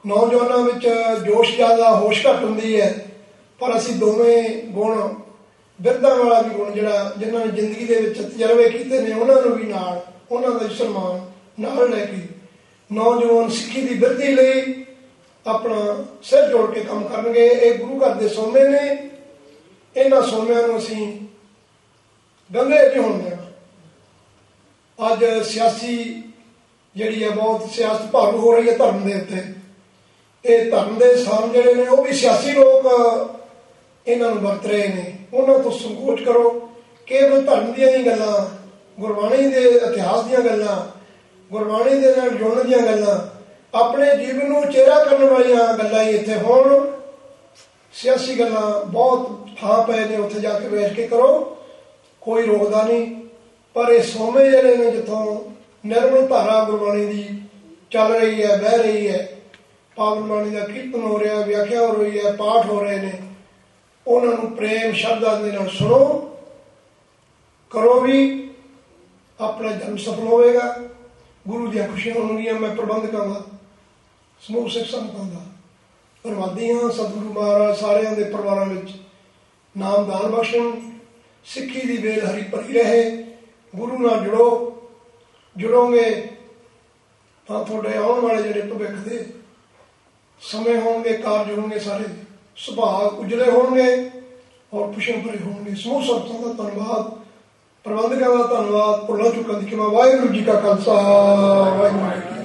ਨੌਜਵਾਨਾਂ ਵਿੱਚ ਜੋਸ਼ ਜ਼ਿਆਦਾ, ਹੋਸ਼ ਘੱਟ ਹੁੰਦੀ ਹੈ, ਪਰ ਅਸੀਂ ਦੋਵੇਂ ਗੁਣ ਬਿਰਧਾਂ ਵਾਲਾ ਵੀ ਗੁਣ ਜਿਹੜਾ, ਜਿਨ੍ਹਾਂ ਨੇ ਜ਼ਿੰਦਗੀ ਦੇ ਵਿੱਚ ਤਜਰਬੇ ਕੀਤੇ ਨੇ, ਉਹਨਾਂ ਨੂੰ ਵੀ ਨਾਲ, ਉਹਨਾਂ ਦਾ ਸਨਮਾਨ ਨਾਲ ਲੈ ਕੇ ਨੌਜਵਾਨ ਸਿੱਖੀ ਦੀ ਬਿਰਧੀ ਲਈ ਆਪਣਾ ਸਿਰ ਜੋੜ ਕੇ ਕੰਮ ਕਰਨਗੇ। ਇਹ ਗੁਰੂ ਘਰ ਦੇ ਸੋਮੇ ਨੇ। ਇਹਨਾਂ ਸੋਮਿਆਂ ਨੂੰ ਅਸੀਂ ਗੰਗੇ ਨਹੀਂ ਹੋਣ ਦੇਣਾ। ਅੱਜ ਸਿਆਸੀ ਜਿਹੜੀ ਹੈ ਬਹੁਤ ਸਿਆਸਤ ਭਾਰੂ ਹੋ ਰਹੀ ਹੈ ਧਰਮ ਦੇ ਉੱਤੇ। ਇਹ ਧਰਮ ਦੇ ਸਥਾਨ ਜਿਹੜੇ ਨੇ ਉਹ ਵੀ ਸਿਆਸੀ ਲੋਕ ਇਹਨਾਂ ਨੂੰ ਵਰਤ ਰਹੇ ਨੇ। ਉਹਨਾਂ ਤੋਂ ਸੰਕੋਚ ਕਰੋ। ਕੇਵਲ ਧਰਮ ਦੀਆਂ ਹੀ ਗੱਲਾਂ, ਗੁਰਬਾਣੀ ਦੇ ਇਤਿਹਾਸ ਦੀਆਂ ਗੱਲਾਂ, ਗੁਰਬਾਣੀ ਦੇ ਨਾਲ ਜੁੜਨ ਦੀਆਂ ਗੱਲਾਂ, ਆਪਣੇ ਜੀਵਨ ਨੂੰ ਚਿਹਰਾ ਕਰਨ ਵਾਲੀਆਂ ਗੱਲਾਂ ਹੀ ਇੱਥੇ ਹੋਣ। ਸਿਆਸੀ ਗੱਲਾਂ ਬਹੁਤ ਥਾਂ ਪਏ ਨੇ, ਉੱਥੇ ਜਾ ਕੇ ਬੈਠ ਕੇ ਕਰੋ, ਕੋਈ ਰੋਕਦਾ ਨਹੀਂ। ਪਰ ਇਹ ਸੋਮੇ ਜਿਹੜੇ ਨੇ ਜਿੱਥੋਂ ਨਿਰਮਲ ਧਾਰਾ ਗੁਰਬਾਣੀ ਦੀ ਚੱਲ ਰਹੀ ਹੈ, ਬਹਿ ਰਹੀ ਹੈ, ਪਾਵਨ ਬਾਣੀ ਦਾ ਕੀਰਤਨ ਹੋ ਰਿਹਾ, ਵਿਆਖਿਆ ਹੋ ਰਹੀ ਹੈ, ਪਾਠ ਹੋ ਰਹੇ ਨੇ, ਉਹਨਾਂ ਨੂੰ ਪ੍ਰੇਮ ਸ਼ਰਧਾ ਦੇ ਨਾਲ ਸੁਣੋ, ਕਰੋ ਵੀ। ਆਪਣਾ ਜਨਮ ਸਫਲ ਹੋਵੇਗਾ, ਗੁਰੂ ਦੀਆਂ ਖੁਸ਼ੀਆਂ ਹੋਣਗੀਆਂ। ਮੈਂ ਪ੍ਰਬੰਧਕਾਂ ਦਾ, ਸਮੂਹ ਸਿੱਖ ਸੰਗਤਾਂ ਦਾ ਧੰਨਵਾਦੀ ਹਾਂ। ਸਤਿਗੁਰੂ ਮਹਾਰਾਜ ਸਾਰਿਆਂ ਦੇ ਪਰਿਵਾਰਾਂ ਵਿੱਚ ਨਾਮਦਾਨ ਬਖਸ਼ਣ, ਸਿੱਖੀ ਦੀ ਵੇਲ ਹਰੀ ਭਰੀ ਰਹੇ। ਗੁਰੂ ਨਾਲ ਜੁੜੋ, ਜੁੜੋਗੇ ਤਾਂ ਤੁਹਾਡੇ ਆਉਣ ਵਾਲੇ ਜਿਹੜੇ ਭਵਿੱਖ ਦੇ ਸਮੇਂ ਹੋਣਗੇ, ਕਾਰਜ ਹੋਣਗੇ, ਸਾਰੇ ਸੁਭਾਅ ਉਜਲੇ ਹੋਣਗੇ ਔਰ ਖੁਸ਼ੀਆਂ ਭਰੇ ਹੋਣਗੇ। ਸਮੂਹ ਸੰਗਤਾਂ ਦਾ ਧੰਨਵਾਦ, ਪ੍ਰਬੰਧਕਾਂ ਦਾ ਧੰਨਵਾਦ, ਭੁੱਲਾਂ ਚੁੱਕਾਂ ਦੀ ਖਿਮਾ। ਵਾਹਿਗੁਰੂ ਜੀ ਕਾ ਖਾਲਸਾ, ਵਾਹਿਗੁਰੂ ਜੀ ਕੀ ਫਤਿਹ।